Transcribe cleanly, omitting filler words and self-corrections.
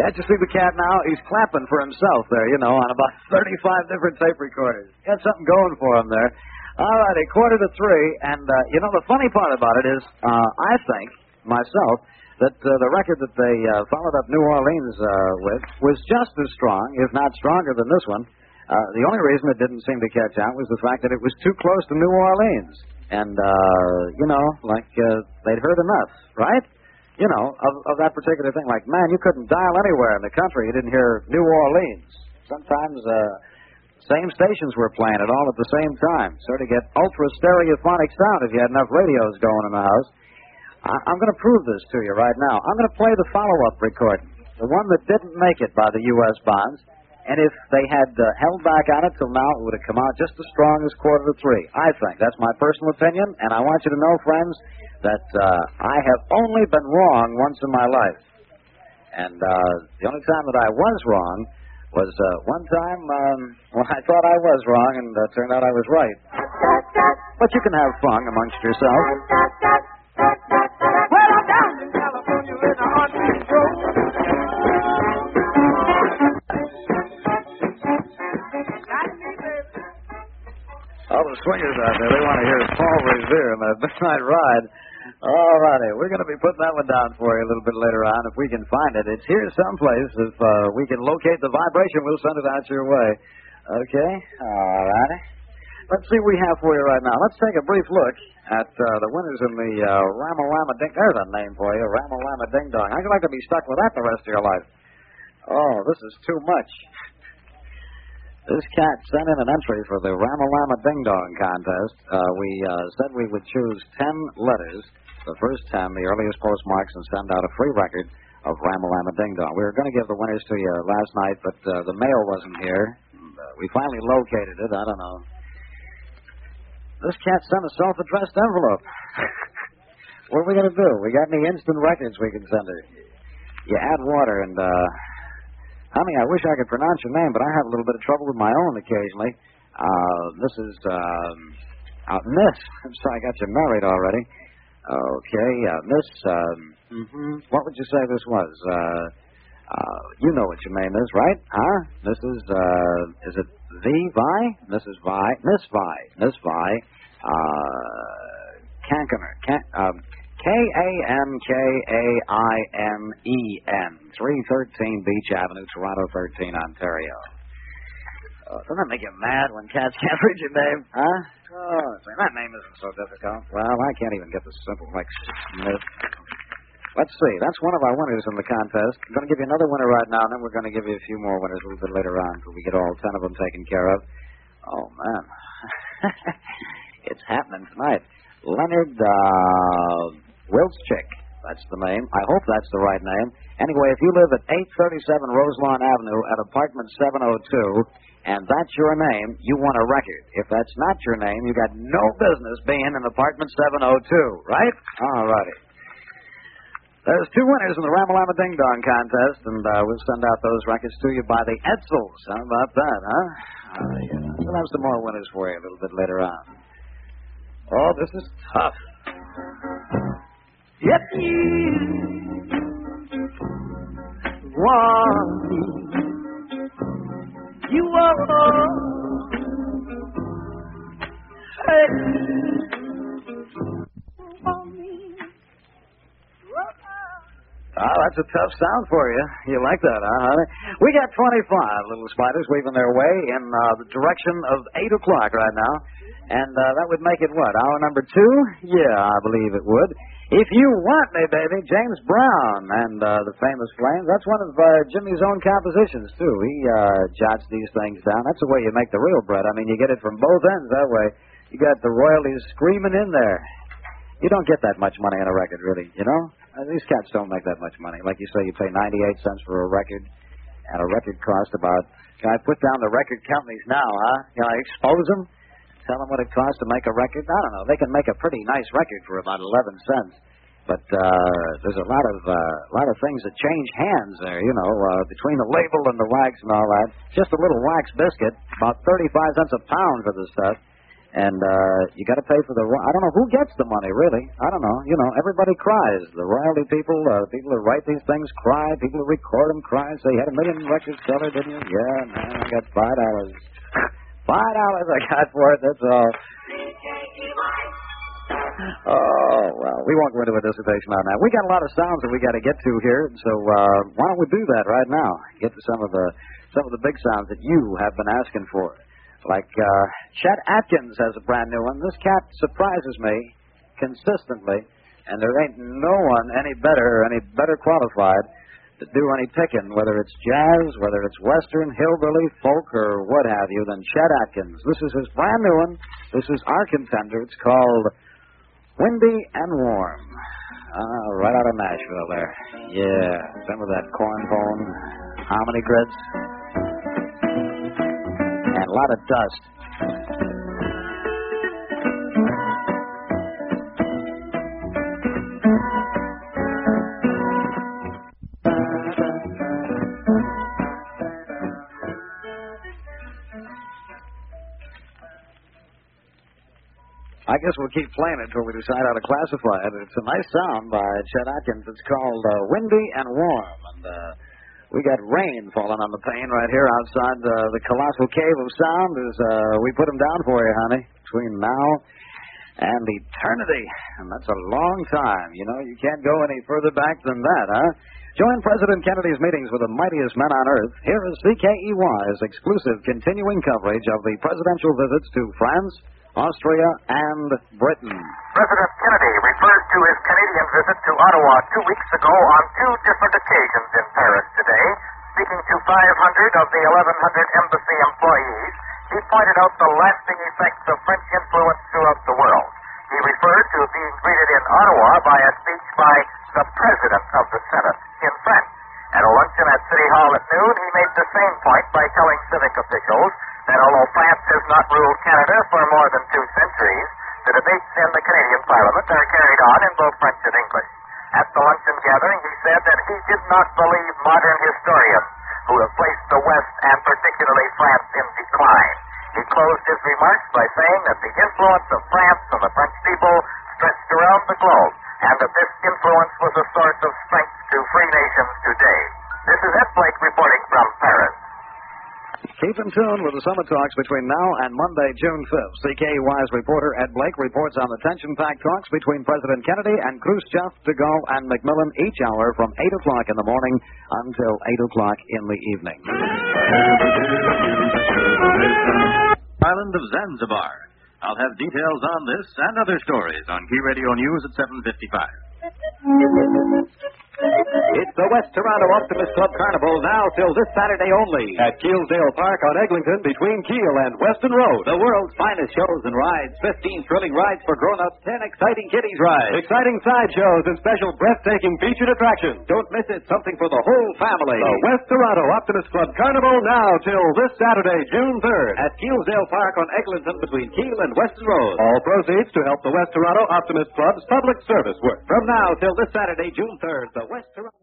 Can't you see the cat now? He's clapping for himself there, on about 35 different tape recorders. Got something going for him there. All righty, 2:45, and, the funny part about it is, I think, myself, that the record that they followed up New Orleans with was just as strong, if not stronger than this one. The only reason it didn't seem to catch on was the fact that it was too close to New Orleans. And, they'd heard enough, right? Of that particular thing. Like, man, you couldn't dial anywhere in the country. You didn't hear New Orleans. Sometimes, same stations were playing it all at the same time. Sort of get ultra-stereophonic sound if you had enough radios going in the house. I'm going to prove this to you right now. I'm going to play the follow-up recording, the one that didn't make it by the U.S. bonds. And if they had held back on it till now, it would have come out just as strong as 2:45, I think. That's my personal opinion. And I want you to know, friends, that I have only been wrong once in my life. And the only time that I was wrong was one time when I thought I was wrong, and turned out I was right. But you can have fun amongst yourselves. Well, I'm down in California in the heartbeat road. All the swingers out there, they want to hear Paul Revere and that Midnight Ride. All righty, we're going to be putting that one down for you a little bit later on if we can find it. It's here someplace. If we can locate the vibration, we'll send it out your way. Okay? All righty. Let's see what we have for you right now. Let's take a brief look at the winners in the Ramalama Ding... There's a name for you, Ramalama Ding Dong. How'd you like to be stuck with that the rest of your life? Oh, this is too much. This cat sent in an entry for the Ramalama Ding Dong contest. We said we would choose 10 letters, the first 10, the earliest postmarks, and send out a free record of Ramalama Ding Dong. We were going to give the winners to you last night, but the mail wasn't here. We finally located it. I don't know. This cat sent a self-addressed envelope. What are we going to do? We got any instant records we can send her? You add water and... Honey, I wish I could pronounce your name, but I have a little bit of trouble with my own occasionally. This is, Miss. I'm sorry, I got you married already. Okay, Miss, what would you say this was? You know what your name is, right? Huh? This is it Vi? Mrs. Vi? Miss Vi. Miss Vi. Kankaner. Kankainen, 313 Beach Avenue, Toronto 13, Ontario. Doesn't that make you mad when cats can't read your name? Huh? Oh, that name isn't so difficult. Well, I can't even get the simple, like Smith. Let's see. That's one of our winners in the contest. I'm going to give you another winner right now, and then we're going to give you a few more winners a little bit later on until we get all 10 of them taken care of. Oh, man. It's happening tonight. Leonard, Wiltschik, that's the name. I hope that's the right name. Anyway, if you live at 837 Roselawn Avenue at apartment 702, and that's your name, you want a record. If that's not your name, you got no business being in apartment 702, right? All righty. There's 2 winners in the Ramalama Ding Dong contest, and we'll send out those records to you by the Edsels. How about that, huh? We'll have some more winners for you a little bit later on. Oh, this is tough. Yet you want me. You are that's a tough sound for you. You like that, huh, honey? We got 25 little spiders weaving their way in the direction of 8 o'clock right now. And that would make it what, hour number 2? Yeah, I believe it would. If You Want Me, Baby, James Brown and the Famous Flames. That's one of Jimmy's own compositions, too. He jots these things down. That's the way you make the real bread. I mean, you get it from both ends that way. You got the royalties screaming in there. You don't get that much money on a record, really, you know? These cats don't make that much money. Like you say, you pay 98 cents for a record, and a record costs about... Can I put down the record companies now, huh? Can I expose them? Tell them what it costs to make a record? I don't know. They can make a pretty nice record for about 11 cents. But there's a lot of things that change hands there, you know, between the label and the wax and all that. Just a little wax biscuit, about 35 cents a pound for the stuff. And you got to pay for I don't know who gets the money, really. I don't know. You know, everybody cries. The royalty people, people who write these things cry. People who record them cry. Say, you had 1 million records covered, didn't you? Yeah, man, I got $5. $5 I got for it, that's all. Oh, well, we won't go into a dissertation on that. We got a lot of sounds that we got to get to here, so why don't we do that right now? Get to some of the big sounds that you have been asking for. Like Chet Atkins has a brand new one. This cat surprises me consistently, and there ain't no one any better qualified to do any picking, whether it's jazz, whether it's western, hillbilly, folk, or what have you, than Chet Atkins. This is his brand new one. This is our contender. It's called Windy and Warm. Right out of Nashville there. Yeah, some of that cornbone, harmony grids, and a lot of dust. I guess we'll keep playing it until we decide how to classify it. It's a nice sound by Chet Atkins. It's called Windy and Warm. And we got rain falling on the pane right here outside the colossal cave of sound as we put them down for you, honey, between now and eternity. And that's a long time. You know, you can't go any further back than that, huh? Join President Kennedy's meetings with the mightiest men on Earth. Here is CKEY's exclusive continuing coverage of the presidential visits to France, Austria, and Britain. President Kennedy refers to his Canadian visit to Ottawa 2 weeks ago on 2 different occasions in Paris today. Speaking to 500 of the 1,100 embassy employees, he pointed out the lasting effects of French influence throughout the world. He referred to being greeted in Ottawa by a speech by the President of the Senate in French. At a luncheon at City Hall at noon, he made the same point by telling civic officials that although France has not ruled Canada for more than 2 centuries, the debates in the Canadian Parliament are carried on in both French and English. At the luncheon gathering, he said that he did not believe modern historians who have placed the West, and particularly France, in decline. He closed his remarks by saying that the influence of France and the French people stretched around the globe, and that this influence was a source of strength to free nations today. This is Ed Blake reporting from Paris. Keep in tune with the summit talks between now and Monday, June 5th. CKEY's reporter Ed Blake reports on the tension-packed talks between President Kennedy and Khrushchev, de Gaulle, and Macmillan each hour from 8 o'clock in the morning until 8 o'clock in the evening. Island of Zanzibar. I'll have details on this and other stories on Key Radio News at 7:55. It's the West Toronto Optimist Club Carnival now till this Saturday only at Keelsdale Park on Eglinton between Keel and Weston Road. The world's finest shows and rides, 15 thrilling rides for grown-ups, 10 exciting kiddies rides, exciting sideshows, and special breathtaking featured attractions. Don't miss it, something for the whole family. The West Toronto Optimist Club Carnival now till this Saturday, June 3rd at Keelsdale Park on Eglinton between Keel and Weston Road. All proceeds to help the West Toronto Optimist Club's public service work. From now till this Saturday, June 3rd, the West Toronto...